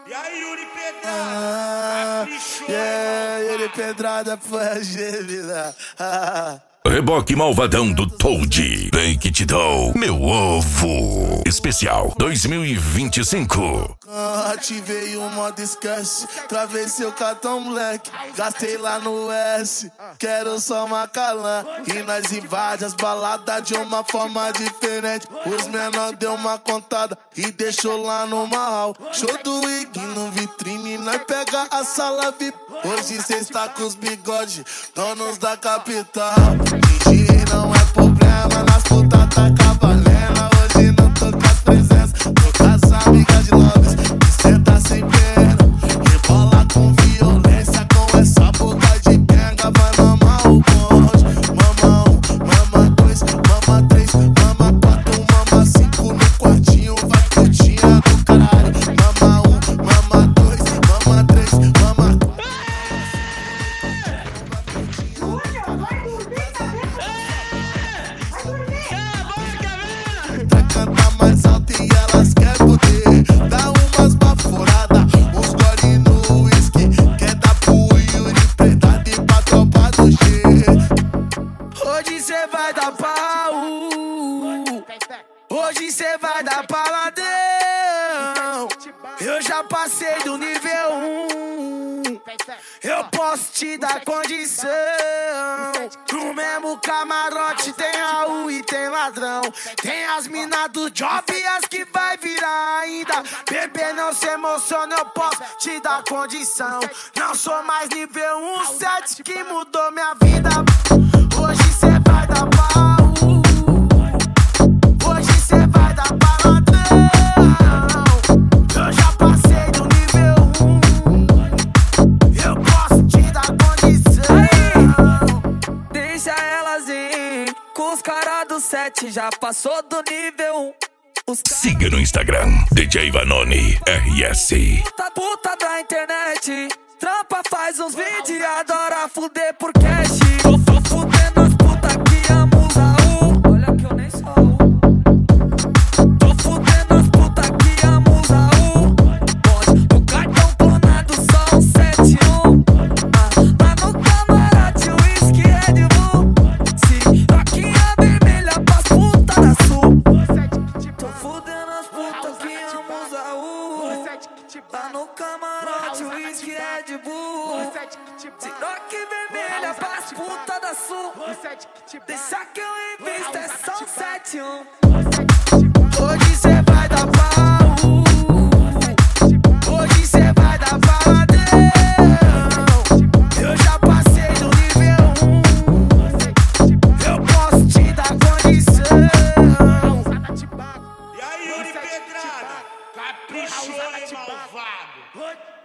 E aí, Yuri Pedrada? Yuri Pedrada foi a gêmea. Reboque malvadão do Toad. Vem que te dou meu ovo. Especial 2025. Ativei o modo esquece. Travei seu cartão, moleque. Gastei lá no S. Quero só uma calã. E nós invade as baladas de uma forma diferente. Os menor deu uma contada e deixou lá no mal. Show do Ig no vitrine. Nós pega a sala VIP. Hoje cê está com os bigodes, donos da capital. Fingir não é problema, nas putas tá cavalena. Hoje não tô com as presenças, tô com as amigas de Lobes. E cê tá sem pena, rebola com violência. Com essa boca de penga vai mamar o bonde. Mama 1, mama 2, mama 3, mama 4, mama 5 no quartinho. Vai curtinha do caralho. Mama 1, mama 2, mama 3, mama 4. Canta mais alto e elas querem poder. Dá umas baforadas, uns gole no whisky. Quer dar pro Yuri Pedrada e pra tropa do G. Hoje cê vai dar pau. Hoje cê vai dar paladão. Eu já passei do nível 1. Eu posso te dar condição. No mesmo camarote tem Raul e tem ladrão. Tem as minas do job e as que vai virar ainda. Bebê, não se emociona, eu posso te dar condição. Não sou mais nível 1, 7 que mudou minha vida. Hoje cê vai dar pau. Hoje cê vai dar paladão. Eu já passei do nível 1. Eu posso te dar condição. Deixa elas ir, com os caras do 7 já passou do nível 1. Siga no Instagram, DJ Vanoni RS. Puta da internet, trampa faz uns vídeos e adora fuder por cash. Tô fudendo as putas que amam os Raul. Olha que eu nem sou. Tô fudendo as putas que amam os Raul. Pode, o cartão clonado só um 71. Lá no camarote o whisky Red Bull. Se roquinha vermelha pras putas da sul. Tô fudendo as putas que amam os Raul. Lá no camarote o whisky Red Bull. Se roque vermelha pras putas da sul. Deixa que eu invisto, é só um 71. Hoje cê vai dar pau. Hoje cê vai dar paladão. Eu já passei do nível 1. Eu posso te dar condição. E aí, Yuri Pedrada? Caprichou, hein, malvado?